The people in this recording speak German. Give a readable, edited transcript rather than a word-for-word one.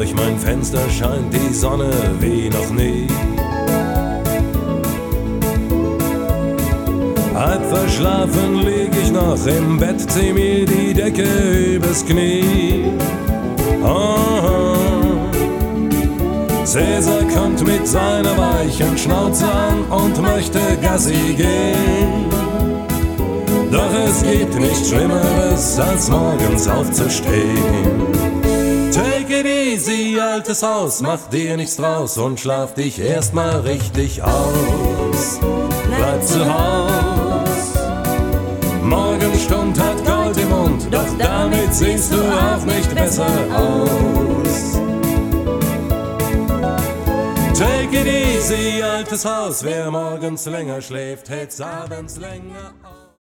durch mein Fenster scheint die Sonne wie noch nie. Halb verschlafen lieg ich noch im Bett, zieh mir die Decke übers Knie. Oh, Cäsar kommt mit seiner weichen Schnauze an und möchte Gassi gehen. Doch es gibt nichts Schlimmeres, als morgens aufzustehen. Take it easy, altes Haus, mach dir nichts draus und schlaf dich erstmal richtig aus. Bleib zu Haus. Morgenstund hat Gold im Mund, doch damit siehst du auch nicht besser aus. Take it easy, altes Haus, wer morgens länger schläft, hält's abends länger aus.